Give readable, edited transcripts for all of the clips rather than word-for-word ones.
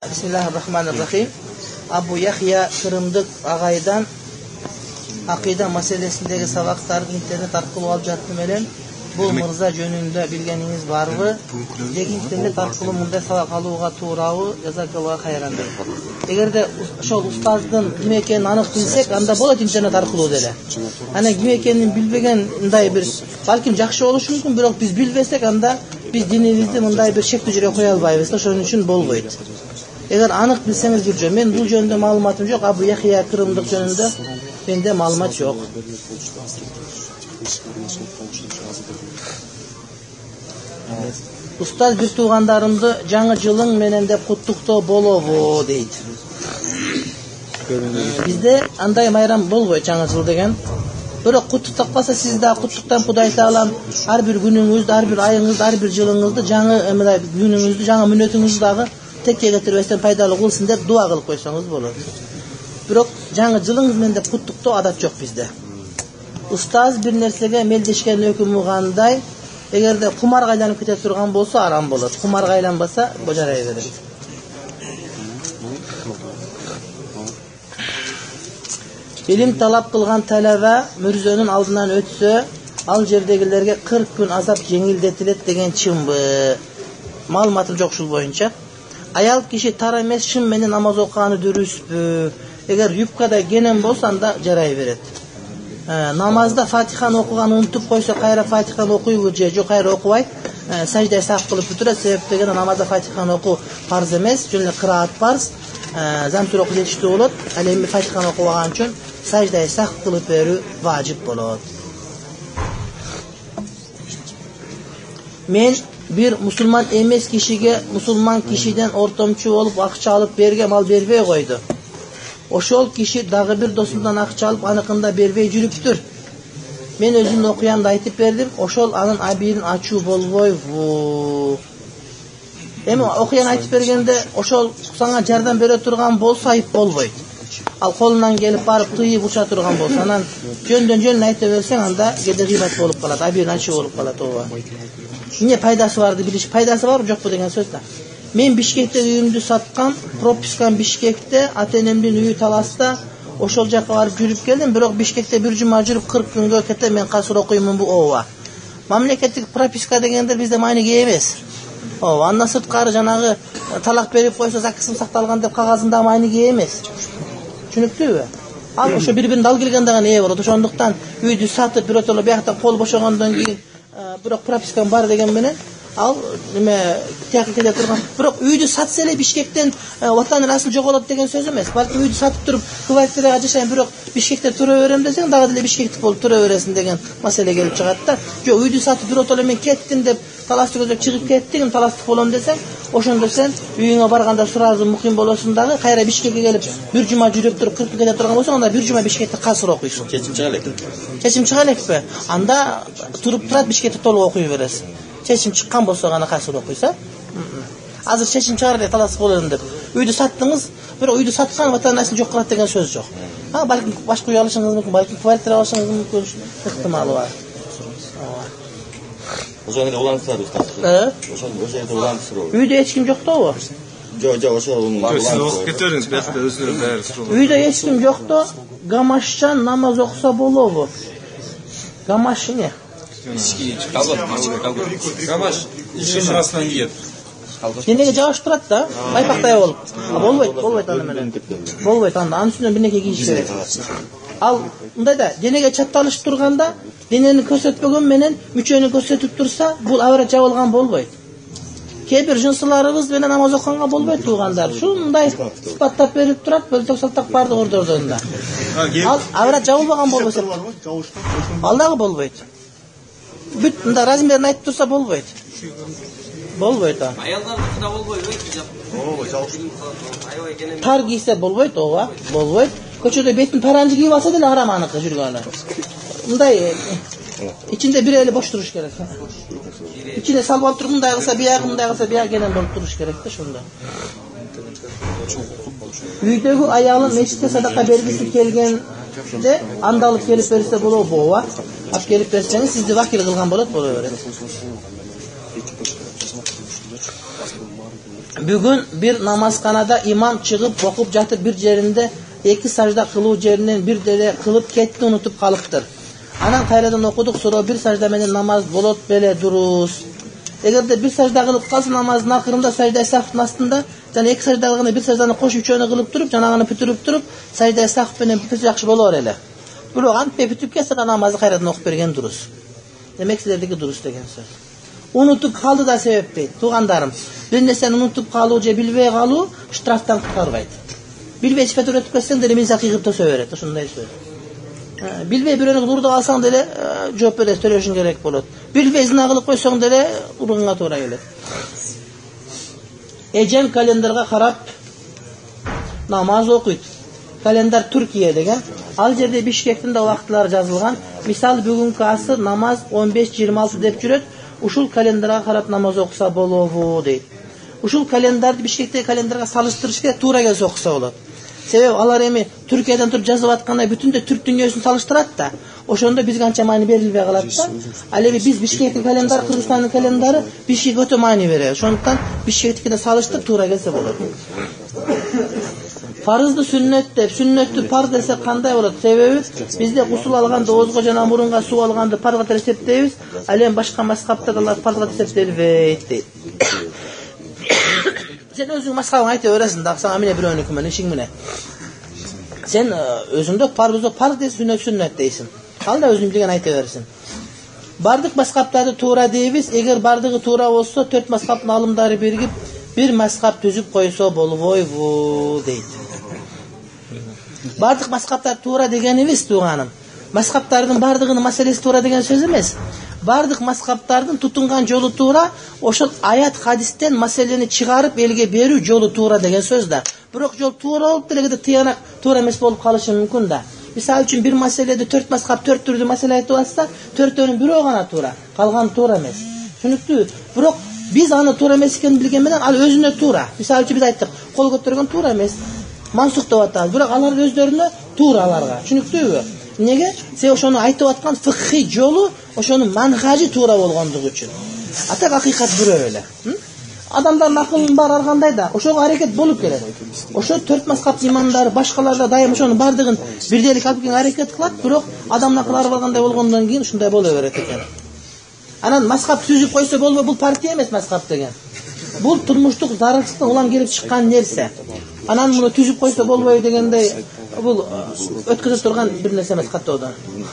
Bismillahirrahmanirrahim. Abu Yahya Kırımdık ağaydan akida meselesindeki sabaqtарды internet arqılı alып жатты менен bu Mırza жөнүндө билгениңиz барбы? Деги интернет аркылуу мындай сабак алууга туурабы? Жазакаллаху хайран. Эгерде ошол устаздын ким экенин анык билсек, анда болот интернет аркылуу деле. Ана ким экенин билбеген мындай бир балким жакшы болушу мүмкүн, бирок биз билбесек, анда биз динибизди мындай бир шектүү жерге кое албайбыз. Ошон үчүн болбойт. Эгер анык билсеңиз жүржө. Мен бул жөнүндө маалыматым жок. Абу Яхя Кырымдык жөнүндө менде маалымат жок. Устаз бир туугандарымды жаңы жылың менен деп куттуктоо болобу дейт. Бизде андай майрам болбойт жаңы жыл деген. Бирок куттуктап калса сиз да куттуктан Кудай таалам ар бир күнүңүздү, ар бир айыңызды, ар бир жылыңызды, жаңы мындай күнүңүздү, жаңы мүнөтүңүздү дагы текке кетирбестен пайдалуу кылсын деп дуа кылып койсоңуз болот. Бирок жаңы жылыңыз менен деп куттуктоо адат жок бизде. Устаз бир нерсеге мелдешкен өкүмү кандай? Эгерде кумарга айланып кете турган болсо арам болот. Кумарга айланбаса жарай берет. Илим талап кылган талаба мүрзөнүн алдынан өтсө, ал жердегилерге 40 күн азап жеңилдетилет деген чынбы? Маалыматым жок ушул боюнча. Аял киши тар эмес шын менен намаз окуганы дуруспу? Эгер юбкада кенен болсо анда жарай берет. Намазда Фатиханы окуганы унутуп койсо, кайра Фатиханы окуйбу же жок, кайра окубайт. Сажда сак кылып бүтүрөт, себеп деген намазда Фатиханы окуу фарз эмес, жөн эле кыраат фарз. Замтур окуп жетиштүү болот. Ал эми Фатиханы окубаган үчүн сажда сак кылып берүү важип болот. Мен bir musulman emес kişiге musulman kişiden ortomçu olup akça alıp bergem al berbey koydu. Oşol kişi dağı bir dosundan akça alıp anıkında berbey jürüptür. Men özümün okuyanda aytıp berdim. Oşol anın abirin açığı bolboy. Emi okuyan aytıp bergende oşol sana jardan bere turgan bolsa ayıp bolboy. Al kolundan gelip barıp tıyıp uça turgan bolsa anan jöndön jönün aytıp versen anda gede gıybat bolup kalat. Abirin açığı bolup kalat ova. Niye paydası vardı biliş? Paydası var mı yok bu degen sözler. Men Bişkek'te üyümdü satkan, propiskan Bişkek'te, Atenem'in üyü Talas'ta, oşol jaka barıp jürüp geldim. Bирок Bişkek'te bir cuma jürüp 40 күнгө kete men kasır okuyumun bu ova. Mamleketlik propiska degendir bizde mayniге emес. Ova, anna sırtkarı janagı talak berip koysa zakısım saktalgan dep kagazında mayniге emес. Түшүнүктүүбү? Ал ошо бири-бирин дал келгендеген ээ болот. Ошондуктан үйдү сатып биротоло биякта кол бошогондон кийин бирок пропискам бар деген менен ал неме тияка кете турган. Бирок үйдү сатса эле Бишкектен ватан расыл жоголот деген сөз эмес. Балки үйдү сатып туруп квартирага жашайм, бирок Бишкекте тура берем десең, дагы деле Бишкектик болуп тура бересиң деген маселе келип чыгат да. Жок, үйдү сатып биротоло мен кеттим деп талашты көзөп чыгып кеттим, таластык болом десең, ошондо сен үйүңө барганда суразы муким болосуң дагы, кайра Бишкекке келип бир жума жүрүп туруп 40 кете турган болсоң, анда бир жума Бишкекте касыр окуйсуң. Чечим чыга элек. Чечим чыга элекпи? Анда туруп турат Бишкекте толук окуй бересиң. Чечим чыккан болсо гана касыр окуйса. Азыр чечим чыгар эле талас болом деп. Үйдү саттыңыз, бирок үйдү саткан ватан насыл жок кылат деген сөз жок. Балким башка үй алышыңыз мүмкүн, балким квартира алышыңыз мүмкүн, ыктымалы бар. Ошол жерде улантсырабы устаз? Ошол жерде улантсырабы? Үйдө эч ким жок да? Жок, ошол Сиз окуп кетиңиз, биякта өзүнүн баары суроо. Үйдө эч ким жок да, гамашчан намаз окуса болобу? Гамаш эмне? Гамаш ишин арасынан кийет. Денеге жабыш турат да, байпактай болуп. Болбойт аны менен. Болбойт анда, анын үстүнөн бир нерсе кийиш керек. Ал мындай да, денеге чатталыш турганда, денени көрсөтпөгөн менен мүчөнү көрсөтүп турса, бул аврат жабылган болбойт. Кээ бир жынсыларыбыз менен намаз окуганга болбойт туугандар. Ушундай сыпаттап берип турат, бөлтөк салтак барды ордордонда. Ал аврат жабылбаган болбосо, ал дагы болбойт. Бүт мында размерин айтып турса болбойт. Болбойт. Аялдардыкы да болбойбу? Тар кийсе болбойт, ооба, болбойт. Көчөдө бетин паранжы кийип алса деле арам аныкы жүргөнү. Мындай ичинде бир эле бош туруш керек. Ичине салып алып туруп мындай кылса, мындай кылса, кенен болуп туруш керек да ошондо. Үйдөгү аялы мечитте садака бергиси келгенде андалып келип берсе болобу, ооба? Алып келип берсеңиз сизди вакил кылган болот, боло берет. Бүгін bir namazxanada imam çıkıp okup жатып bir жерinde 2 sajda kılуу жеринен bir деле kılıp ketти, unutup kalıptır. Anan kayradan okuduk, sonra bir sajda menen namaz bolot bele durus. Egerde bir sajda kılıp kalsın namazın akırında sajda sahvın astında, jana 2 sajda kılganda bir sajdаны koşup üçöөнө kılıp durup, janagını pütürüp durup, sajda sahv menen бүтүп жакшы болор эле. Бирок антпе бүтүп кетсе да намазы кайрадан окуп берген дурус. Демек силердики дурус деген сөз. Unutup kaldı da sebep değil. Tuğandarım. Bir neseni unutup kalı, bilbey kalı, штрафтан kurtarbaydı. Bilbey sifet öğretip ketsen de min sakıgıp da söveredi. Şunday söz. Bilbey bir önü durdu alsan dele, cevap veres, töleşin gerek bolot. Bilbey zina kılıp koysan dele, urunga toğra gelir. Ecem kalendarga karap namaz okuydu. Kalendar Türkiye degen. Al jerde Bişkek'tin de vakitler yazılgan. Misal bugünkü asır namaz 15-26 dep jüröt. Uşul kalendara karap namaz okusa bolobu deydi. Uşul kalendardı Bişkek'teki kalendarga salıştırış kerek, tuğra gelse okusa bolot. Sebep alar emi Türkiye'den turup жазып atkanda bütün de Türk dünyasını salıştırat da. Oşonda biz kança mani berilbey kalat da. Alevi biz Bişkek'tin kalendar, Kırgızstan'ın kalendarı Bişkek öte mani veriyor. Şondan Bişkek'tikine salıştır, tuğra gelse bolot. Farzdı sünnet dep, sünnetli par dese kanday bolot? Sebebi bizde usul alganda ozgo jana murunga su alganda parga esepteybiz. Alem başka mazhaptadalar parga esepteybiz deydi. Sen özüň mazhabıňy aýta öresin da, sana mine bir örnek mene işiň mine. Sen özüňde par de sünnet deysin. Al da özüň bilgen aýta bersin. Bardyk mazhapdary toora deybiz, eger bardygy toora bolsa 4 mazhapyň alımdary birgip bir mazhap tüzüp koysa bolboybu deydi. Bardyk mazhaplar toora degenimiz tuğanım. Mazhaplardyň bardygynyň maselesi toora degen söz emes. Bardyk mazhaplardyň tutungan jolu toora, oşol ayat hadisten maseleni çıgarıp elge berүү jolu toora degen söz da. Birok jol toora bolup delegede tiyanak toora emes bolup kalışı mümkün da. Misal üçün bir maselede 4 mazhap 4 türlü masele aýtyp atsa, 4-tönün biri gana toora, kalgan toora emes. Şunuktü. Birok biz anı toora emes ekeni bilgen menen al özüne toora. Misal üçün biz aýtdyk, kol götürgen toora emes. Mansuk деп атабыз. Бирок алар өздөрүнө туура аларга. Түшүнүктүүбү? Неге? Се ошону айтып аткан фикхи жолу, ошонун манхажы туура болгондугу үчүн. Ата акыйкат бирөө эле. Адамдардын акылын бар аргандай да, ошого аракет болуп келет. Ошо 4 mazhap имамдары, башкалар да дайым ошонун бардыгын бирделик алып келген аракет кылат, бирок адамдын акылы баргандай болгондон кийин ушундай боло берет экен. Анан mazhap түзүп койсо болбой, бул партия эмес mazhap деген. Бул турмуштук зарылчылыктан улам келип чыккан нерсе. Анан муну түзүп койсо болбой дегендей, бул өткөзө турган бир нерсе эмес каттоодон.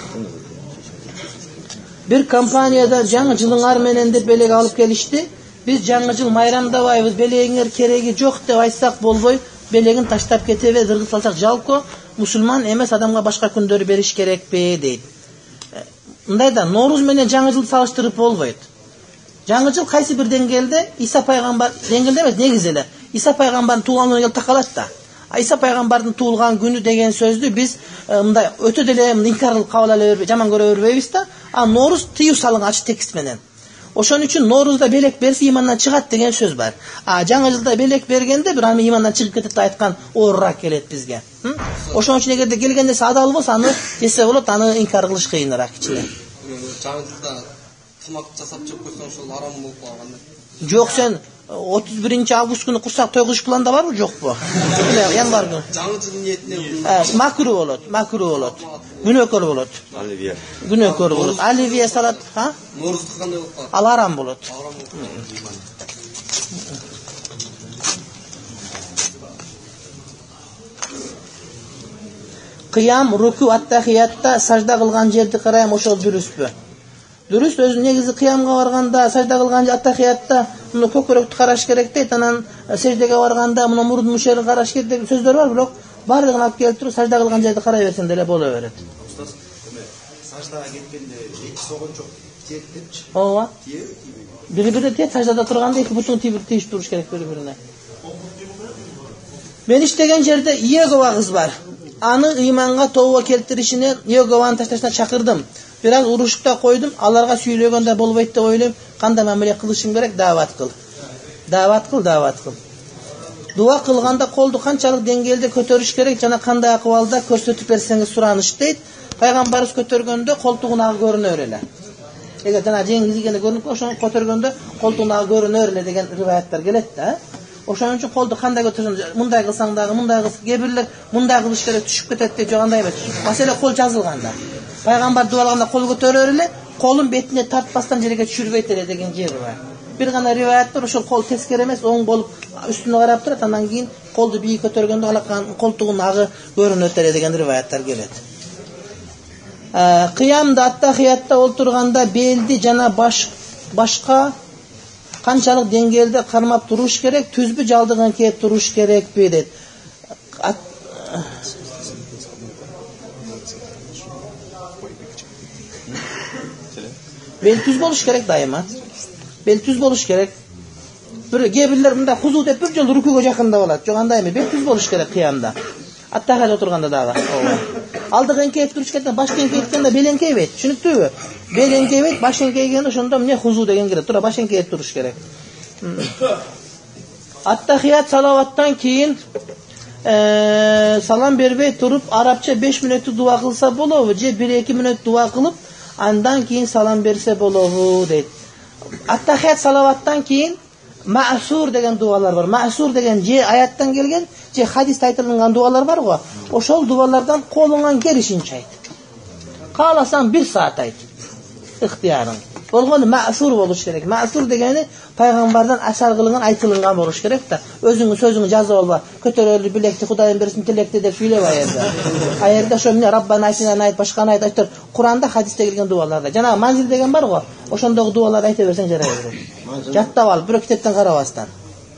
Bir компанияда жаңы жылыңар менен деп белек алып келишти. Biz жаңы жыл майрамдабайбыз, белегиңер кереги жок деп айтсак болбой, белегин таштап кетебиз, ыргыз салсак жалко, мусулман эмес адамга башка күндөрү бериш керекпи дейт. Мындайда Норуз менен жаңы жыл салыштырып болбойт. Жаңы жыл кайсы бир деңгээлде Иса пайгамбар деңгээлде эмес, негизи эле Иса пайгамбардын туулганына келип такалат да. Иса пайгамбардын туулган күнү деген сөздү биз мындай өтө деле инкарлык кабыл ала бербей, жаман көрө бербейбиз да. А Норуз тыюу салынган ачык текст менен. Ошон үчүн Норузда белек берсе имандан чыгат деген сөз бар. А жаңы жылда белек бергенде бир аны имандан чыгып кетет деп айткан оорураак келет бизге. Ошон үчүн эгерде келгенде адал болсо аны жесе болот, аны инкар кылыш кыйыныраак кичине. Жаңы жылда тамак жасап жеп койсоң ошол арам болуп калган. Жок, сен 31-август күнү курсак той кылыш планда барбы, жокпу? Январ күнү. Жаңы жыл ниетине макру болот. Күнөөкөр болот. Оливье. Күнөөкөр болот. Оливье салат, ха? Норузда кандай болуп калат? Ал арам болот. Кыям, руку, аттахиятта сажда кылган жерди карайм, ошол дуруспу? Дурус, өзү негизи кыямга барганда, сажда кылган аттахиятта муну көкөрөктү караш керек дейт, анан сеждеге барганда муну мурдун мушерин караш керек деген сөздөр бар, бирок бардыгын алып келип туруп сажда кылган жерди карай берсең деле боло берет. Саждага кеткенде эки согончок тиет депчи. Ооба. Бири-бирине тиет, саждада турганда эки бутун тийип туруш керек бири-бирине. Мен иштеген жерде Иегова кыз бар. Аны ыйманга тобо келтиришине Иегованы ташташына чакырдым. Biraz uruşukta koydum. Аларга сүйлөгөндө болбойт деп ойлойм. Кандай мамиле кылышым керек? Дават кыл. Дуа кылганда колду канчалык деңгээлде көтөрүш керек жана кандай акыбалда көрсөтүп берсеңиз сураныш дейт. Пайгамбарыбыз көтөргөндө колтугунагы көрүнөр эле. Эгер жана жеңиз ийгени көрүнүп ошону көтөргөндө колтугунагы көрүнөр эле деген риваяттар келет да. Ошон үчүн колду кандай көтөрсөң, мындай кылсаң дагы, мындай кылсаң, кээ-бирлер мындай кылыш керек түшүп кетет деп жогандай эмес. Маселе кол жазылганда. Пайгамбар дуа кылганда кол көтөрөр эле, колун бетине тартпастан жерге түшүрбөйт эле деген жери бар. Bir гана риваят бар, ошол кол тескери эмес, оң болуп үстүнө карап турат, андан кийин колду бийик көтөргөндө алакан колтугунун агы көрүнөт эле деген риваяттар келет. Кыямда аттахиятта олтурганда белди жана башка канчалык деңгээлде кармап туруш керек, түзбү жалдыгын кээп туруш керекпи дейт. Бел түз болуш керек дайыма. Бел түз болуш керек. Бир кээ-бирлер мындай хузу деп бир жолу рукуга жакында болот. Жок андай эмес. Бел түз болуш керек кыямда. Аттахият отурганда дагы. Алдыгын кээп туруш керек, башкын кээткенде белен кейбейт. Түшүнүктүүбү? Белен кейбейт, башын кейгенде ошондо эмне хузу деген кирет. Тура башын кээп туруш керек. Аттахият салаваттан кийин салам бербей туруп арабча 5 мүнөттүк дуа кылса болобу, же 1-2 мүнөт дуа кылып, андан кийин салам берсе болобу дейт. Аттахият салаваттан кийин маъсур деген дуалар бар. Маъсур деген же аяттан келген, же хадисте айтылган дуалар бар го. Ошол дуалардан колуңан келишинче айт. Кааласаң 1 саат айт. Ыктыярың. Болгону маъсур болуш керек. Маъсур дегени пайгамбардан асар кылынган, айтылган болуш керек да. Өзүңүн сөзүңү жазып алба. Көтөрөлү билекти, Кудайым берсин тилекти деп сүйлөбө аерде. Аерде ошо эмне Раббана айтына айт, башканы айт. Куранда, хадисте келген дуаларда. Жана манзил деген бар го. Ошондогу дуаларды айта берсең жарай берет. Жаттап ал, бирок китептен карабастан.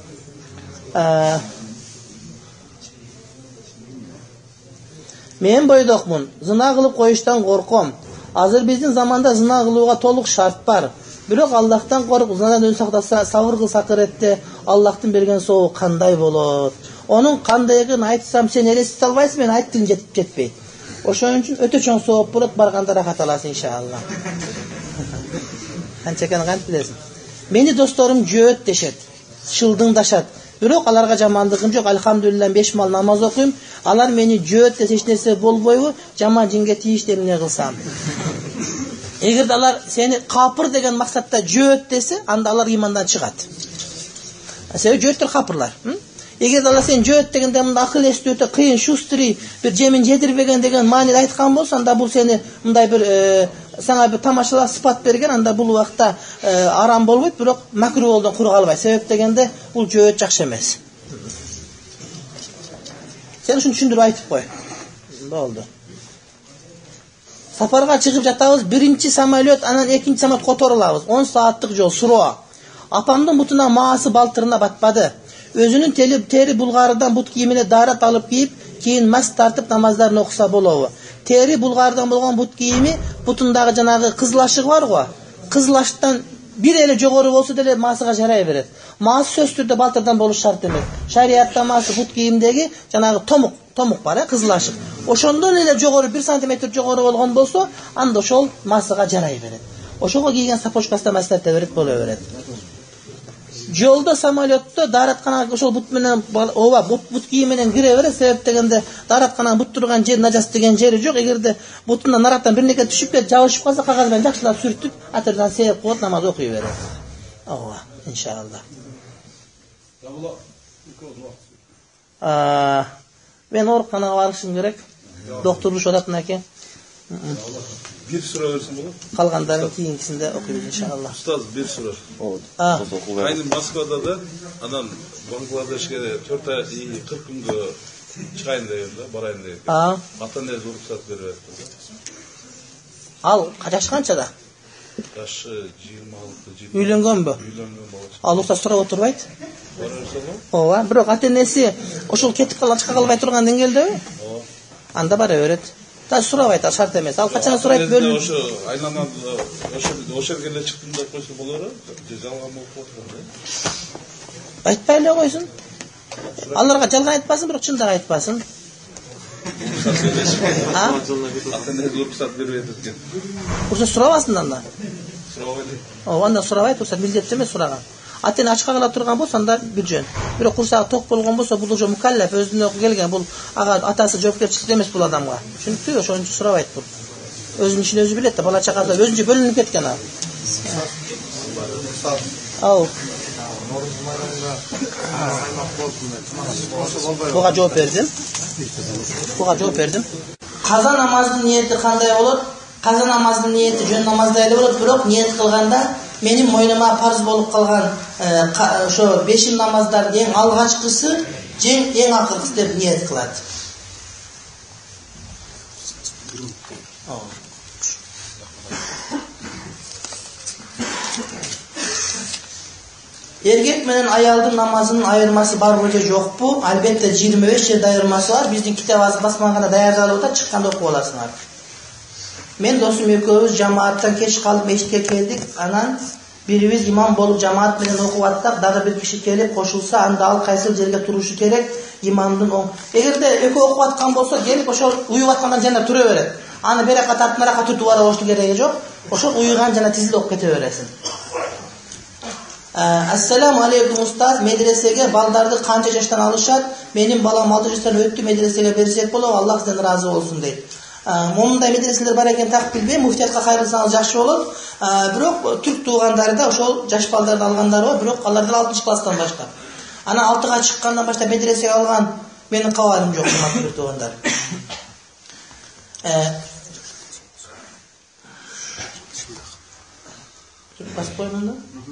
Мен бойдокмун, зына кылып коюштан корком. Азыр биздин заманда зына кылууга толук шарт бар. Бирок Аллахтан коркуп зынадан өзүн сактаса, сабыр кылса акыретте Аллахтын берген соогу кандай болот? Онун кандайыгын айтсам сен элестете албайсың, мен айт тилим жетпейт. Ошон үчүн өтө чоң сооп болот, барганда рахат аласың иншалла. Канча экенин кантип билесиң? Мени досторум жөөт дешет, шылдыңдашат. Бирок аларга жамандыгым жок, алхамдулилlah 5 мал намаз окуйм. Алар мени жөөт десе эч нерсе болбойбу, жаман жинге тийиштеп эмне кылсам. Эгерде алар сени капыр деген максатта жөөт десе, анда алар имандан чыгат. Себеби жөөттөр капырлар. Эгерде алар сен жөөт дегенде мындай акыл эстүү өтө кыйын, шустри, бир жемин жедирбеген деген мааниде айткан болсо, анда бул сени мындай бир саңа бир тамашалап сыпат берген, анда бул убакта арам болбойт, бирок макруh болдон кура калбайт. Себеп дегенде бул жөөт жакшы эмес. Сен ушуну түшүндүрүп айтып кой. Болду. Сапарга чыгып жатабыз, биринчи самолет, анан экинчи самолет которулабыз. 10 сааттык жол, суроо. Апамдын бутуна маасы балтырына батпады. Өзүнүн тери булгарыдан бут кийимине дарат алып кийип, кийин мас тартып намаздарын окуса болобу? Тери булгарыдан болгон бут кийими бутундагы жанагы кызылашыгы бар го. Кызылаштан бир эле жогору болсо деле маасыга жарай берет. Маасы сөзсүз түрдө балтырдан болуш шарт эмес. Шариатта маасы бут кийимдеги жанагы томук бар, кызылашык. Ошондон эле жогору 1 сантиметр жогору болгон болсо, анда ошол маасыга жарай берет. Ошого кийген сапожкасына маслата берет, боло берет. Жолда самолетто даратканага ошол бут менен бут кийим менен кире берет. Себеп дегенде даратканага бут турган жер нажас деген жери жок. Эгерде бутунан нараттан бир неке түшүп кетип, жабышып калса, кагаз менен жакшылап сүртүп, атырдан сээп коет, намаз окуй берет. Иншалла. Мен ооруканага барышым керек. Доктурлуш атат мынакей. Bir sıra versin bunu. Kalganların keyingisinde okuyuz inşallah. Ustaz bir sıra. Aynı Moskva'da da adam Bangladeş'e 4 ay 40 günde çıkayın deyirdi, barayın deyirdi. Atan neyse ruhsat veriyor. Al, yaşı kançada? Yaşı 26. Үйленген бі? Үйленген баласы. Ал ұқсас сұрап отырбайды? Ооба. Бирок ата-энеси ошол кетип калган, чыга калбай турган деңгээлде? Анда бара берет. Та сурабайт, ал шарт эмес. Ал качан сурайт бөлүн. Ошо айланан ошо жерге чыктым деп койсо болору? Же жалган болуп калат. Айтпай эле койсун. Аларга жалган айтпасын, бирок чындык айтпасын. Ата-эне рухсат бербейт экен. Рухсат сурабасын анда. Сурабайды. Анда сурабайт, рухсат милдеттүү эмес сураган. Ата-эне ачка кала турган болсо анда бир жөн. Бирок курсагы ток болгон болсо, бул уже мукаллаф, өзүнө келген, бул ага атасы жоопкерчилик эмес бул адамга. Түшүнүктүү, ошон үчүн сурабайт бул. Өзүнүн ишин өзү билет да, бала чакасы өзүнчө бөлүнүп кеткен ал. Ау. Буга жооп бердим. Каза намаздын ниети кандай болот? Каза намаздын ниети жөн намаздай эле болот, бирок ниет кылганда менин мойнума парз болуп калган ошо 5 намаздардын эң алгачкысы, эң акыркысы деп ниет кылат. Эркек менен аялдын намазынын айырмасы барбы же жокпу? Албетте 25 жерде айырмасы бар. Биздин китап басмаганда даярдалып атат, чыкканда окуп аласыңар. Мен досум экөөбүз жамааттан кеч калып мешитке келдик. Анан бирибиз имам болуп жамаат менен окуп аттык. Дагы бир киши келип кошулса, анда ал кайсыл жерге турушу керек? Имамдын оң. Эгерде экөө окуп аткан болсо, келип ошол уюп аткандан жана тура берет. Аны берака тартып нарака түртүп бара бошту кереги жок. Ошол уюган жана тизилип окуп кете бересиң. Ассаламу алейкум устаз, медресеге балдарды канча жаштан алышат? Менин балам 6 жаштан өттү, медресеге берсек болот, Аллах сизден разы болсун дейт. Момундай медреселер бар экен так билбейм, муфтиятка кайрылсаңыз жакшы болот. Бирок түрк туугандарда ошол жаш балдарды алгандар бар, бирок алар да 6 класстан баштап. Ана 6га чыккандан баштап медресеге алган менин кабарым жок, түрк туугандар. Баспоймун да?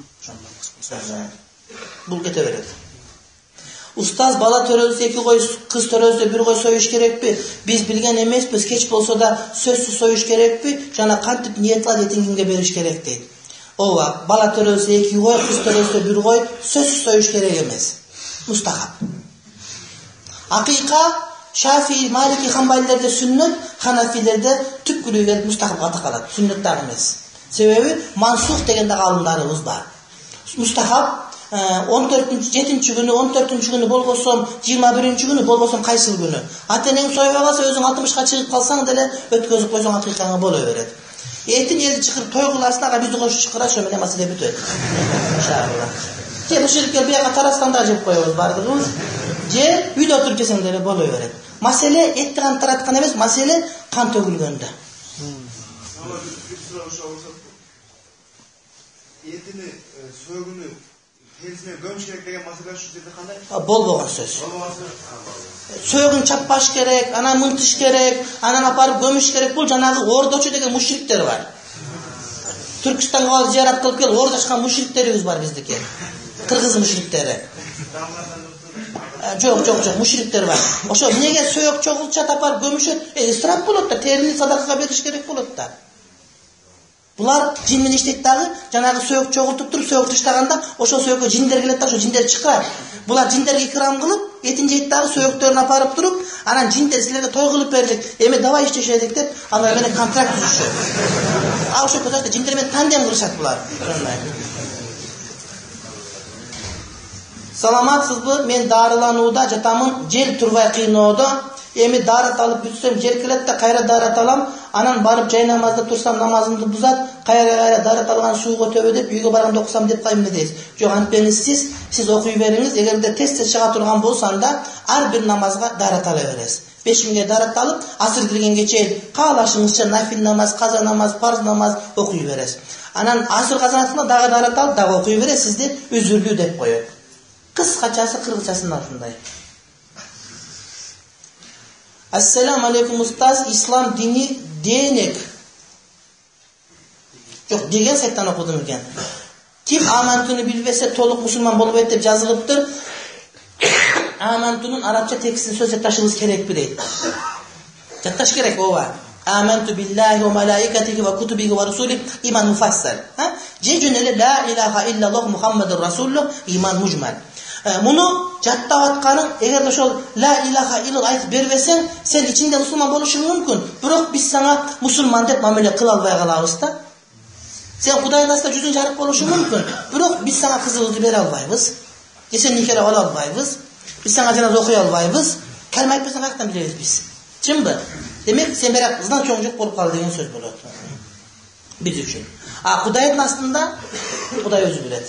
Бул кете берет. Устаз, бала төрөлсө 2 кой, кыз төрөлсө 1 кой союш керекпи? Биз билген эмеспиз, кеч болсо да сөзсүз союш керекпи? Жана кантип ниетлап этиңге бериш керек дейт. Ооба, бала төрөлсө 2 кой, кыз төрөлсө 1 кой, сөзсүз союш керек эмес. Мустахаб. Акыйка Шафии, Малики, Хамбалилерде сүннөт, Ханафилерде түпкүлүгө мустахабга аталат. Сүннөт да эмес. Себеби мансух деген да калымдарыбыз бар. Мустахаб 7-нчи күнү, 14-нчү күнү болбосом, 21-нчи күнү болбосом кайсыл күнү. Ата-энең сойбой калса, өзүң 60га чыгып калсаң деле өткөзүп койсоң акыйкаңа боло берет. Эртең элди чыгып той кыласың, ага бизди кошуп чыккыра, ошо менен маселе бүтөт. Иншалла. Же бушеркер бияка Тарастанда жеп коебуз бардыгыбыз. Же үйдө отуруп жесең деле боло берет. Маселе этти кан тараткан эмес, маселе кан төгүлгөндө. Etini sögünü terisine gömüş gerek деген маселе şu жерде кандай? Болбогон сөз. Sögүн чаппаш керек, анан мынтыш керек, анан апарып gömүш керек. Бул жанагы ордочу деген мушриктер бар. Түркстанга зиярат кылып кел, ордашкан мушриктерибиз бар биздики. Кыргыз мушриктери. Жок, мушриктер бар. Ошо эмнеге сөйөк чогулчат апарып gömүшөт? Исрап болот да, терини садакага бериш керек болот да. Булар жин менен иштейт дагы, жанагы сөйөк чогултуп туруп, сөйөк таштаганда, ошол сөйөккө жиндер келет да, ошо жиндер чыкырат. Булар жиндерге икрам кылып, этин жейт дагы, сөйөктөрүн апарып туруп, анан жиндер силерге той кылып бердик, эми давай иштешедик деп, алар менен контракт түзүшөт. Ошол көзөктө жиндер менен тандем кылышат булар. Саламатсызбы? Мен дарыланууда жатамын, жел турбай кыйноодо. Эми дарат алып бүтсөм жер келет да, кайра дарат алам. Анан барып жай намазда турсам намазымды бузат, кайра дарат алган сууга төбө деп үйгө барганда окусам деп кайым дейсиз. Жок, антпеңиз сиз окуй бериңиз. Эгерде тест чыга турган болсо анда ар бир намазга дарат ала бересиз. 5 минге дарат алып, асыр киргенге чейин каалашыңызча нафил намаз, каза намаз, парз намаз окуй бересиз. Анан асыр казанатында дагы дарат алып, дагы окуй бересиз, сизди үзүрлүү деп коет. Кыскачасы кыргызчасында ушундай. Ассаламу алейкум устаз, ислам дини денек. Жок, деген сайттан окудум экен. Ким амантуну билбесе толук мусулман болбойт деп жазылыптыр. Амантунун арабча текстин сөз жатташыбыз керекпи дейт. Жатташ керек, ооба. Аманту биллахи ва малаикатихи ва кутубихи ва русулихи иман муфассал. Же жөн эле ла илаха иллаллах мухаммадур расулуллах иман мужмал. Муну жаттап атканың, эгер ошол ла илаха иллаллах айтып бербесең, сен ичинде мусулман болушуң мүмкүн. Бирок биз сага мусулман деп мамиле кыла албай калабыз да. Сен Кудайдын астында жүзүң жарык болушуң мүмкүн. Бирок биз сага кызыбызды бере албайбыз. Сен никелеп ала албайбыз. Биз сага жаназа окуй албайбыз. Калма айтпасаң каяктан билебиз биз? Чынбы? Демек сен бирок кыздан чоң жок болуп кал деген сөз болот. Биз үчүн. Кудайдын астында Кудай өзү билет.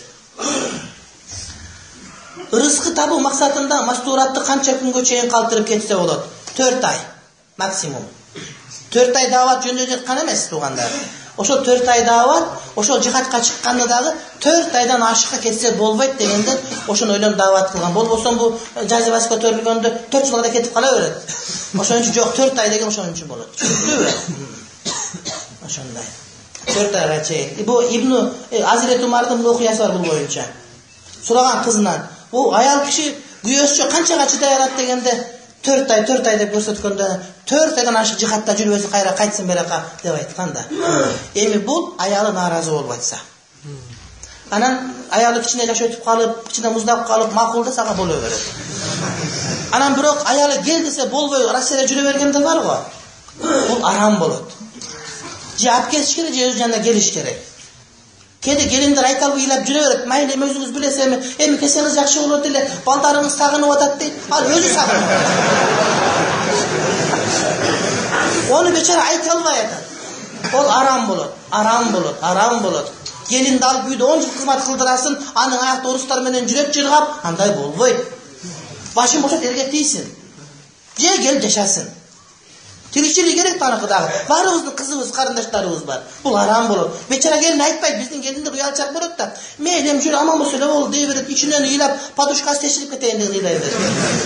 Рызкы табуу максатында мастуратты канча күнгө чейин калтырып кетсе болот? 4 ай максимум. 4 ай дават жөндөй жаткан эмес туугандар. ошол 4 айда бар, ошол жихадка чыкканда дагы 4 айдан ашыкка кетсе болбойт дегенде ошону ойлонуп даават кылган. Болбосо бу жазыбасы көтөрүлгөндө 4 жылга кетип кала берет. Ошон үчүн жок 4 ай деген ошон үчүн болот. Түшүндүңбү? Ошондой. 4 айга чейин. Бу Ибн Азирет Умардын бул окуясы бар бул боюнча. Сураган кызынан, бу аял киши күйөөсү канчага чыдай алат дегенде 4 ай деп көрсөткөндө 4 айдан ашык жихадта жүрбөсү кайра кайтсын берака деп айткан да. Эми бул аялы нааразы болуп атса. Анан аялы кичине жаш өтүп калып, кичине муздап калып, макул да сага боло берет. Анан бирок аялы кел десе болбой Россияда жүрө бергенде бар го. Бул арам болот. Же алып кетиш керек, же өз жанына келиш керек. Кеде келиндер айта албай ыйлап жүрө берет. Майли эми өзүңүз билесизби? Эми келсеңиз жакшы болот эле. Балдарыңыз сагынып атат дейт. Ал өзү сагынат. Onu бечара айта албай атат. Ол арам болот. Арам болот. Келинди алып үйдө 10 жыл кызмат кылдырасың, анын аякта орустар менен жүрөк жыргап, андай болбойт. Башын бошот эрге тийсин. Же келип жашасын. Тиричилик керек таныкы дагы. Баарыбыздын кызыбыз, карындаштарыбыз бар. Бул арам болот. Бечара келин айтпайт, биздин келиндер уялчак болот да. Мейли эми жүрө аман болсо эле болду дей берет. Ичинен ыйлап, подушкасы тешилип кетейин деп ыйлай берет.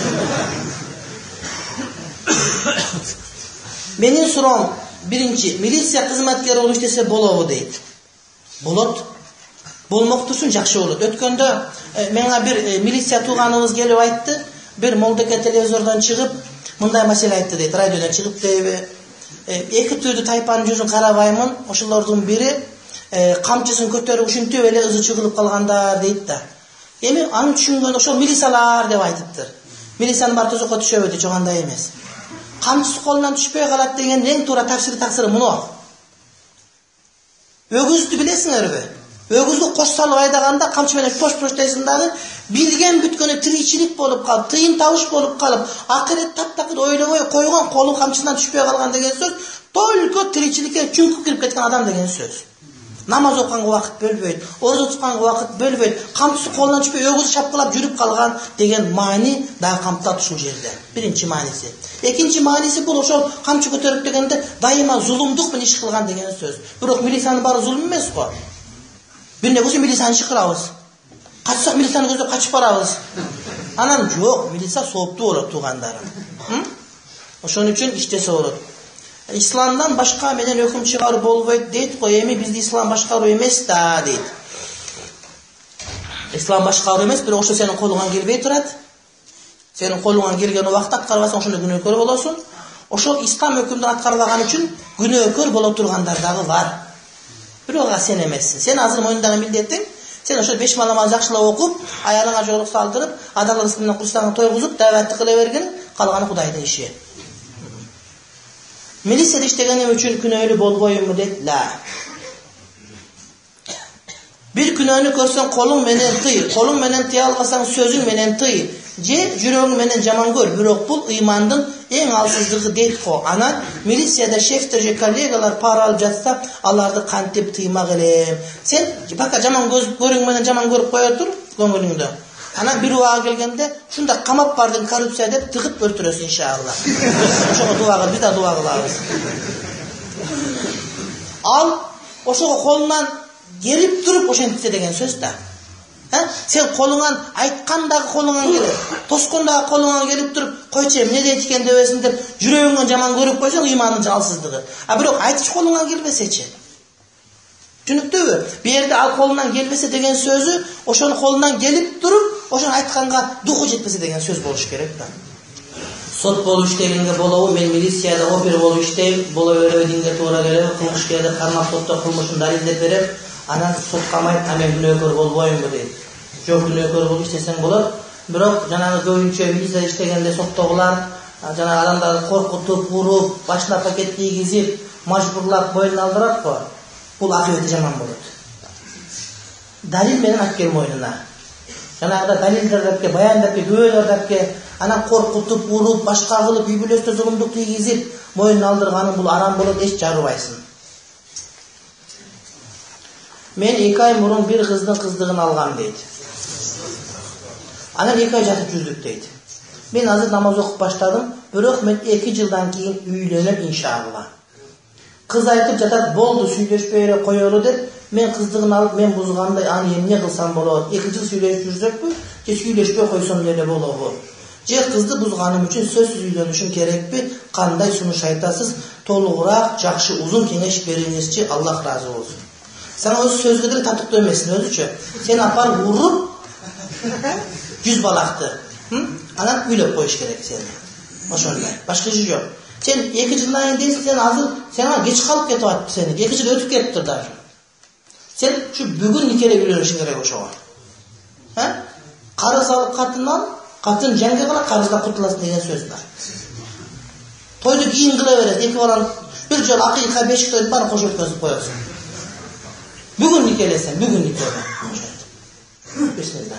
Менин суроом биринчи, милиция кызматкери болуп иштесе болобу дейт. Болот. Болмок турсун жакшы болот. Өткөндө мага бир милиция тууганыбыз келип айтты. Бир молдеке телевизордон чыгып, мындай маселе айтты дейт. Радиодон чыгып дейби. Эки түрдүү тайпанын жүзүн карабаймын. Ошолордун бири камчысын көтөрүп ушинтип эле ызы чыгылып калгандар дейт да. Эми аны түшүнгөн ошол милициялар деп айтыптыр. Милициянын баары тозокко түшөбү дейт, жок андай эмес. Камчысы колунан түшпөй калат деген эң туура таксыры муну. Өгүздү билесиңерби? Өгүздү кош салып айдаганда камчы менен пош дейсиң дагы, билген бүткөнү тиричилик болуп калып, тыйын табыш болуп калып, акырет таптакыр ойлобой койгон колу камчысынан түшпөй калган деген сөз только тиричиликке чүңкүп кирип кеткен адам деген сөз. Намаз окуганга убакыт бөлбөйт, орозо тутканга убакыт бөлбөйт, камчысы колунан түшпөй өгүз шапкылап жүрүп калган деген маани дагы камтылат ушул жерде. Биринчи мааниси. Экинчи мааниси бул ошол камчы көтөрүп дегенде дайыма зулумдук менен иш кылган деген сөз. Бирок милициянын баары зулум эмес го. Бир нерсе милицияны чакырабыз. Качсак милицияны көздөп качып барабыз. Анан жок, милиция сооптуу болот туугандарым. Ошон үчүн иштесе болот. Исламдан башка менен өкүм чыгаруу болбойт дейт го. Эми бизде ислам башкаруу эмес да дейт. Ислам башкаруу эмес, бирок ошо сенин колуңан келбей турат. Сенин колуңан келген убакта аткарбасаң ошондо күнөөкөр болосуң. Ошол ислам өкүмдүн аткарбаганы үчүн күнөөкөр боло тургандар дагы бар. Бирок сен эмессиң. Сен азыр мойнундагы милдетиң, сен ошол 5 намаз жакшылап окуп, аялыңа жоолук салдырып, адал рызык менен курсаңы тойгузуп, даватты кыла бергин, калганы Кудайдын иши. Милицияда иштегеним үчүн күнөөлүү болбоймунбу дейт? Ла. Бир күнөөнү көрсөң колуң менен тый, колуң менен тыя албасаң сөзүң менен тый, же жүрөгүң менен жаман көр. Бирок бул ыймандын эң алсыздыгы дейт го. Анан милицияда шефтер же коллегалар пара алып жатса, аларды кантип тыймак элем. Сен бака жаман көрүң менен жаман көрүп кое тур көңүлүңдө. Анан бир убага келгенде ушунда камап бардың коррупция деп тыгып өлтүрөсүң иншалла. Ошого дуа кыл, биз да дуа кылабыз. Ал ошого колунан келип туруп ошентсе деген сөз да. Сен колуңан айткандагы колуңан келип, тоскондагы колуңан келип туруп, койчу эмне дейт экен дебесин деп жүрөгүңөн жаман көрүп койсоң ыймандын жалсыздыгы. А бирок айтыш колуңан келбесечи. Түшүнүктүүбү? Бу жерде ал колунан келбесе деген сөзү, ошонун колунан келип туруп, ошону айтканга духу жетпесе деген сөз болуш керек да. Сот болуп иштегенге болобу? Мен милицияда опер болуп иштейм, боло береби динге туура келеби? Кылмышкерди кармап сотто кылмышын далилдеп берем. Анан сотко амайт, мен күнөөкөр болбоймунбу дейт. Жок, күнөөкөр болуп иштесең болот. Бирок жанагы көбүнчө милицияда иштегенде соттогулар жанагы адамдарды коркутуп, уруп, башына пакет кийгизип, мажбурлап боюнун алдырат го. Бул акыбети жаман болот. Далил менен алып кел мойнуна. Жанагыда далилдер депке, баян депке, күбөлөр депке, анан коркутуп, уруп, башка кылып, үй бүлөстө зулумдук тийгизип, мойнун алдырганың бул арам болот, эч жарыбайсың. Мен 2 ай мурун бир кыздын кыздыгын алгам дейт. Анан 2 ай жатып жүрдүк дейт. Мен азыр намаз окуп баштадым, бирок мен 2 жылдан кийин үйлөнөм иншалла. Kız aytıp jatat, boldu süйлöşpөй эле koyolu деп, men kızdığın alıp men buzgандай anı emне kılsam bolot. 2 жыл süйлöşüp жүрсөкпү, же süйлöşpөй койсом деле болобу. Же kızды buzgaным үчүн сөзсүз үйлөнүшүм керекпи? Кандай сунуш айтасыз? Толугураак, жакшы узун кеңеш бериңизчи. Аллах разы болсун. Sana öz sözgө деле татыктуу эмесин өзүчө. Сен апарып уруп 100 балақты. Анан үйлөп коюш керек сени. Ошондой. Башка иши жок. Sen 2 жылдан кийин дейсиң, сен азыр сен geç калып кетип атты сени. 2 жыл өтүп кетиптир даже. Sen şu бүгүн никеле үйлөнүшүң керек ошого. Карыз алып катын жаңга кала карыздан кутуласың деген сөз бар. Тойду кийин кыла берет, 2 баланы бир жол акыйка бешик тойду бар кошо өткөзүп коесуң. Бүгүн никелесең, бүгүн никеле. Бисмилла.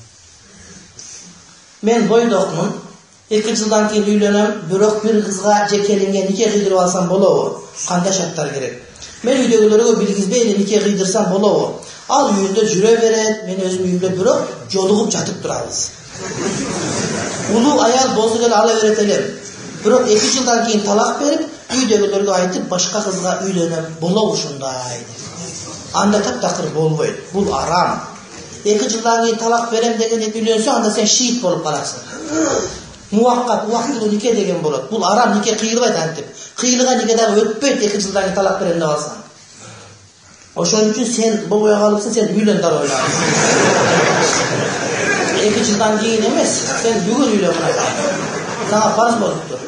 Мен бойдокмун. 2 жылдан кийин үйлөнөм, бирок бир кызга жекелинген нике кыйдырып алсам болобу? Кандай шарттар керек? Мен үйдөгүлөргө билгизбей эле нике кыйдырсам болобу? Ал үйүндө жүрө берет, мен өзүм үйүмдө бирок жолугуп жатып турабыз. Улуу аял болсо деле ала берет элем. Бирок 2 жылдан кийин талак берип, үйдөгүлөргө айтып башка кызга үйлөнөм, болобу ушундай. Анда таптакыр болбойт. Бул арам. 2 жылдан кийин талак берем деген үйлөнсөң, анда сен шиит болуп каласың. Муаккат, убактылуу нике деген болот. Бул арам, нике кыйылбайт антип. Кыйылган нике дагы өтпөйт 2 жылдан кийин талак берем деп алсаң. Ошон үчүн сен болбой калыпсың, сен үйлөн да ойлан. 2 жылдан кийин эмес, сен бүгүн үйлөн каласың. Сага фарз болуптур.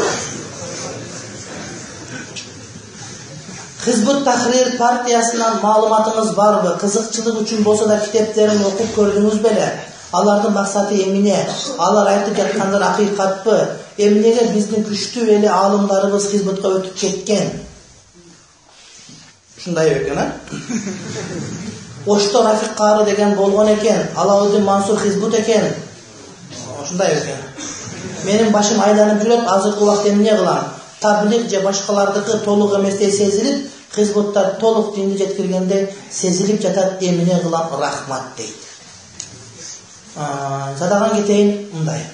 Hizbut Tahrir partiyasынан маалыматыңыз барбы? Кызыкчылык үчүн болсо да китептерин окуп көрдүңүз беле? Алардын максаты эмне? Алар айтып жаткандар акыйкатпы? Эмнеге биздин күчтүү эле аалымдарыбыз хизбутка өтүп кеткен? Ушундай экен, а? Ошто Рафик Кары деген болгон экен, Алаудин Мансур хизбут экен. Ушундай экен. Менин башым айланып жүрөт, азыркы убакта эмне кылам? Таблик же башкалардыкы толук эместей сезилип, хизбуттар толук динди жеткиргенде сезилип жатат, эмне кылам, рахмат дейт. Задаган кетейин мындай.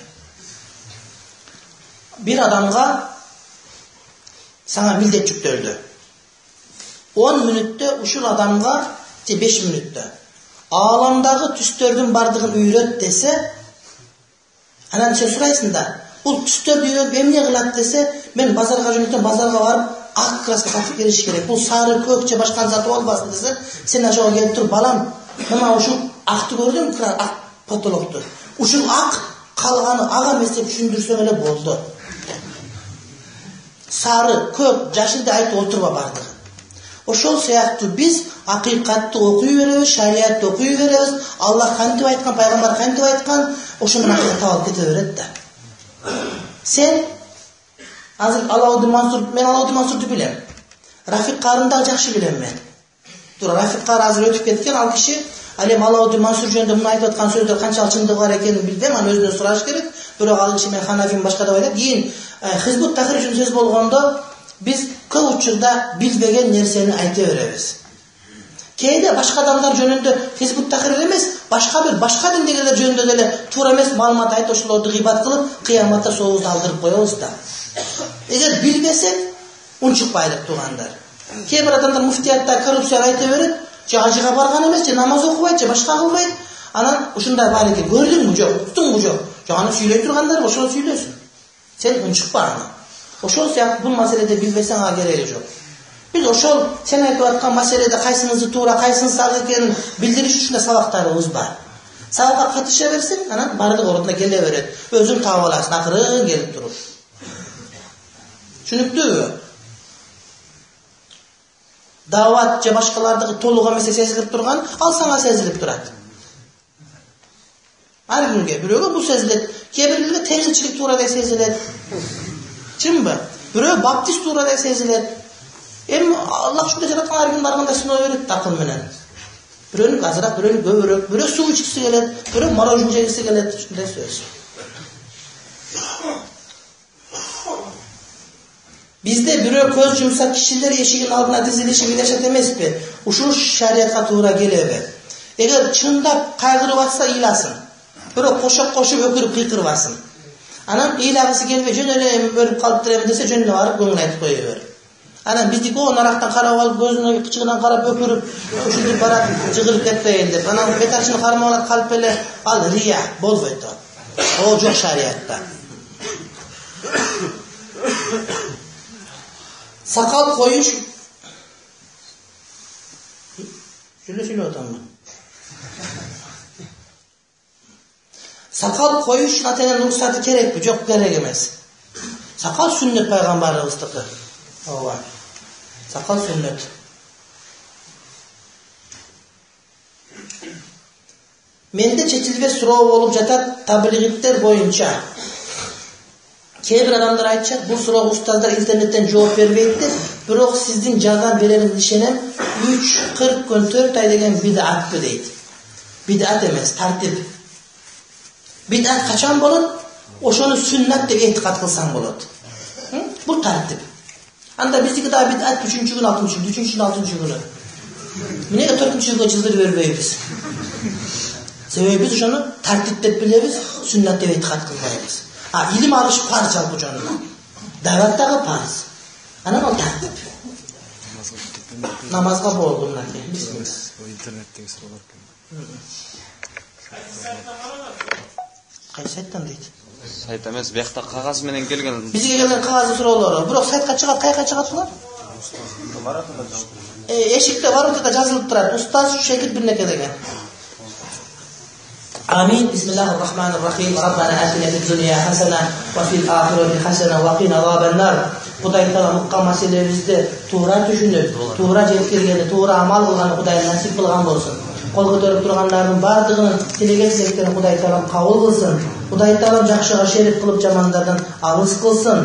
Бир адамга сага милдет жүктөлдү. 10 мүнөттө ушул адамга, же 5 мүнөттө ааламдагы түстөрдүн бардыгын үйрөт десе, анан сен сурайсың да, бул түстөрдү үйрөнүп эмне кылат десе, мен базарга жөнөтөм, базарга барып ак краска сатып бериш керек. Бул сары, көк же башка сатып албасын десе, сен ошого келип туруп, балам, мына ушул акты көрдүм, ак потолокту. Ушул ак калганы ага эмес деп түшүндүрсөң эле болду. Сары, көк, жашылды айтып отурба бардыгы. Ошол сыяктуу биз акыйкатты окуй беребиз, шариатты окуй беребиз, Аллах кантип айткан, пайгамбар кантип айткан, ошону акыйкат алып кете берет да. Сен азыр Алаудин Мансур, мен Алаудин Мансурду билем. Рафик Карын да жакшы билем мен. Тура Рафик Кары азыр өтүп кеткен, ал киши алем Алаудин Мансур жөнүндө муну айтып аткан сөздөр канчалык чындыгы бар экенин билбем, аны өзүнөн сураш керек. Бирок ал киши мен Ханафим башка деп айтат. Кийин Хизбут Тахрир үчүн сөз болгондо биз көп учурда билбеген нерсени айта беребиз. Кээде башка адамдар жөнүндө Хизбут Тахрир эмес, башка диндегилер жөнүндө деле туура эмес маалымат айтып ошолорду гыйбат кылып, кыяматта сообузду алдырып коебуз да. Эгер билбесек, унчукпайлык туугандар. Кээ бир адамдар муфтиятта коррупция айта берет, же ажыга барган эмес, же намаз окубайт, же башка кылбайт. Анан ушундай бар экен, көрдүңбү жок, уктуңбу жок. Жана сүйлөй тургандар ошол сүйлөсүн. Сен унчукпа аны. Ошол сыяктуу бул маселеде билбесең ага кереги жок. Биз ошол сен айтып аткан маселеде кайсынысы туура, кайсынысы ак экенин билдириш үчүн сабактарыбыз бар. Сабакка катыша берсең, анан бардык ордуна келе берет. Өзүң таап аласың, акырын келип туруп. Түшүнүктүүбү? Дават же башкалардыгы толук эмес сезилип турган, ал сага сезилип турат. Ар кимге, бирөөгө бул сезилет, кээ бирлерге теңирчилик туура деп сезилет. Чынбы? Бирөө баптист туура деп сезилет. Аллах ушундай жараткан, ар ким барганда сыноо берет акыл менен. Бирөөнү азыраак, бирөөнү көбүрөөк, бирөө суу ичкиси келет, бирөө мороженое жегиси келет, ушундай сөз. Бизде бирөө көз жумса кишилер эшигин алдына тизилиши билешет эмеспи? Ушул шариатка туура келеби? Эгер чындап кайгырып атса ыйласын. Бирок кошоп өкүрүп кыйкырбасын. Анан ыйлагысы келбей жөн эле өлүп калып турам десе, жөн эле барып көңүл айтып кое бер. Анан биздики о нарактан карап алып, көзүнө кычыгынан карап өкүрүп, ушинтип барат, жыгылып кетпейин деп. Анан бетарчыны кармап алат, калп эле ал рия болбойт. О жок шариятта. Сакал коюш Сүйлөшүп атамын. Сакал коюш атенин рухсаты керекпи? Жок, керек эмес. Сакал сүннет пайгамбарыбыздыкы. Ооба. Сакал сүннет. Менде чечилбес суроо болуп жатат таблигиттер боюнча. Кээ бир адамдар айтышат, бул суроого устаздар интернеттен жооп бербейт деп, бирок сиздин жазган берениңизди ишенем, 3-40 күн 4 ай деген бидатпы дейт. Бидат эмес, тартип. Бидат качан болот? Ошону сүннат деп этикад кылсаң болот. Бул тартип. Анда биздики да бидат 3-күн, 6-күн, 3-күн, 6-күн күнү. Эмнеге 4-күнгө жылдыр бербейбиз? Себеби биз ошону тартип деп билебиз, сүннат деп этикад кылбайбыз. Илим алыш парыз жалпы жөнүндө. Даваттагы парыз. Анан ал тартип. Намазга болду мынакей. Бисмилла. Интернеттеги суроолор экен. Кайсы сайттан дейт? Сайт эмес, бияқта кагаз менен келген. Бизге келген кагаздын суроолору. Бирок сайтка чыгат, кайка чыгат булар? Эшикте воротада жазылып турат. Устаз шегит бирнеке деген. آمين. بسم الله الرحمن الرحيم. ربنا آتنا في الدنيا حسنة وفي الآخرة حسنة وقنا عذاب النار. Кудай таала мукка маселебизди туура түшүнүп, туура жеткиргени, туура амал кылганы Кудай насип кылган болсун. Кол көтөрүп тургандардын бардыгынын тилеген тилектерин Кудай таала кабыл кылсын. Кудай таала жакшыга шерик кылып жамандардан алыс кылсын.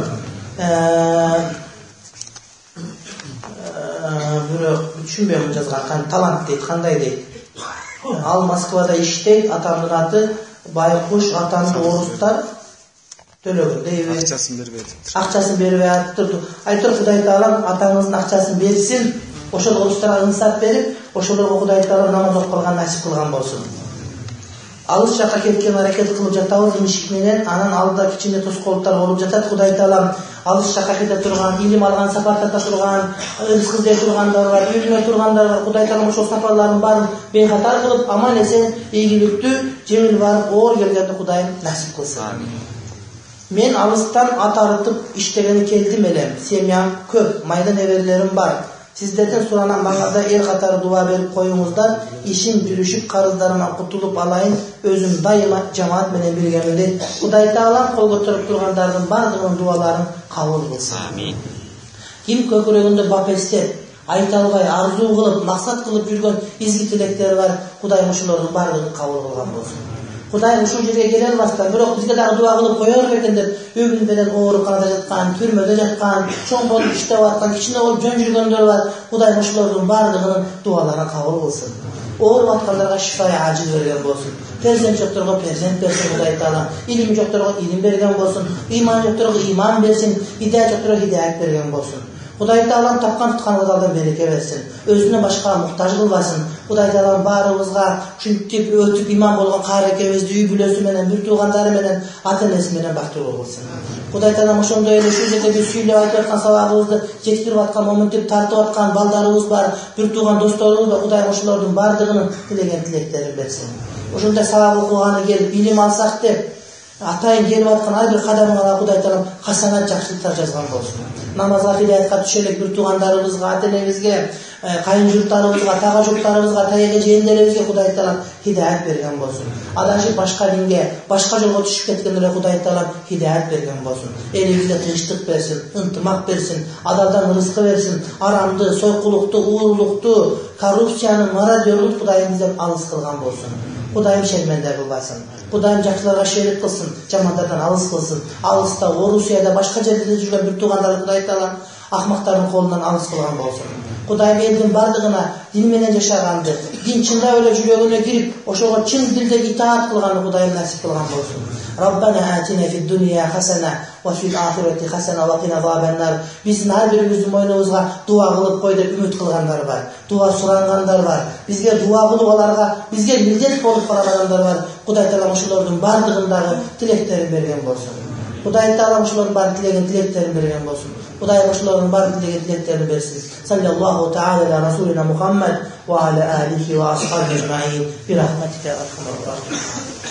Бирок түшүнбөйм жазган талант дейт, кандай дейт? Ал Москвада иштейт, атамдын аты Байкуш, атамды орустар төлөгөн дейби. Акчасын бербей атып. Айтыр Кудай таала атаңыздын акчасын берсин, ошол орустарга ынсап берип, ошолорго Кудай таала намаз окуган насип кылган болсун. Алыс жакка кеткен аракет кылып жатабыз мишик менен, анан алда кичине тоскоолдуктар болуп жатат. Кудай таала алыс жакка кете турган, илим алган, сапартата турган, рызык изде тургандар бар, үйрөнө тургандар бар. Кудай таала ошол сапарлардын баарын бейхатар кылып, аман эсен, ийгиликтүү, жеңил барып, оор келгенди Кудай насип кылсын. Мен алыстан ат арытып иштегени келдим элем. Семьям көп, майда неберелерим бар. Сиздерден суранам, мага эл катары дуа берип коюңуздар, ишим жүрүшүп, карыздарыман кутулуп алайын, өзүм дайыма жамаат менен биргемин дейт. Кудай таала кол көтөрүп тургандардын бардыгынын дуаларын кабыл кылсын. Амин. Ким көкүрөгүндө бапестеп, айта албай, арзуу кылып, максат кылып жүргөн изги тилектери бар, Кудай ошолордун бардыгын кабыл кылган болсун. Кудай ушул жерге келе албастан, бирок бизге дагы дуа кылып коер бекен деп, үй менен ооруканада жаткан, түрмөдө жаткан, чоң болуп иштеп аткан, кичине болуп жөн жүргөндөр бар. Кудай ошолордун бардыгынын дуаларын кабыл кылсын. Ооруп аткандарга шифа ажил берген болсун. Перзент жокторго перзент берсин Кудай таала. Илим жокторго илим берген болсун. Иман жокторго иман берсин. Хидаят жокторго хидаят берген болсун. Кудай таалам тапкан тутканыбыздан береке берсин. Өзүнө башка муктаж кылбасын. Кудай таалам баарыбызга ушинтип өтүп иман болгон каарекебизди үй бүлөсү менен, бир туугандары менен, ата-энеси менен бактылуу кылсын. Кудай таалам ошондой эле ушул жерде биз сүйлөп айтып аткан сабагыбызды жеткирип аткан, моментип тартып аткан балдарыбыз бар, бир тууган досторубуз бар. Кудай ошолордун бардыгынын тилеген тилектерин берсин. Ошондой сабак окуганы келип, билим алсак деп, атайын келип аткан ар бир кадамга Кудай таалам хасанат жакшылыктар жазган болсун. Намазга, хидаятка түшөлүк бир туугандарыбызга, ата-энебизге, кайын журттарыбызга, тага журттарыбызга, тайга жээндерибизге Кудай таалам хидаят берген болсун. Адашып башка динге, башка жолго түшүп кеткендерге Кудай таалам хидаят берген болсун. Элибизге тынчтык берсин, ынтымак берсин, адалдан рызкы берсин, арамды, сойкулукту, уурулукту, коррупцияны, мародёрлук Кудайымыздан алыс кылган болсун. Кудайым шерменде кылбасын. Кудайым жакшыларга шерик кылсын, жамандардан алыс кылсын. Алыста, Орусияда, башка жерлерде жүргөн бир туугандар Кудай таалам акмактардын колунан алыс кылган болсун. Кудайым элдин бардыгына дин менен жашаганды, дин чындап эле жүрөгүнө кирип, ошого чын дилде итаат кылганды Кудайым насип кылган болсун. Rabbana atina fid dunya hasana wa fil akhirati hasana wa qina azabannar. Биздин ар бирибиздин мойнубузга дуа кылып кой деп үмүт кылгандар бар. Дуа сурангандар бар. Бизге дуа кылып аларга бизге милдет болуп карагандар бар. Кудай таалам ошолордун бардыгындагы тилектерин берген болсун. Hudaý Taala uşuların bar tilegen tileklerini bergen bolsun. Hudaý uşuların bar tilegen tileklerini bersin. Sallallahu taala ala rasulina Muhammad ve ala alihi ve ashabihi ecmaîn bi rahmetike ya erhamer rahimin.